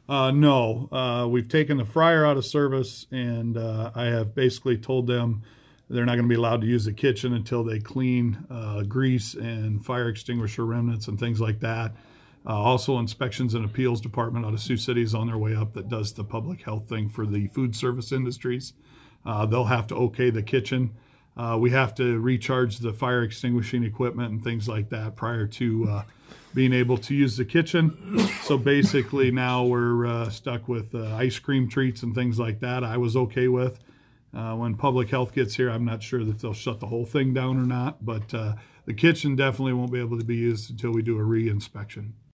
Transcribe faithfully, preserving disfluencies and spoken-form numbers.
Uh, no, uh, we've taken the fryer out of service, and uh, I have basically told them they're not going to be allowed to use the kitchen until they clean uh, grease and fire extinguisher remnants and things like that. Uh, also, inspections and appeals department out of Sioux City is on their way up that does the public health thing for the food service industries. Uh, they'll have to okay the kitchen. Uh, we have to recharge the fire extinguishing equipment and things like that prior to uh, being able to use the kitchen. So basically, now we're uh, stuck with uh, ice cream treats and things like that. I was okay with. Uh, when public health gets here, I'm not sure that they'll shut the whole thing down or not, but uh, the kitchen definitely won't be able to be used until we do a re-inspection.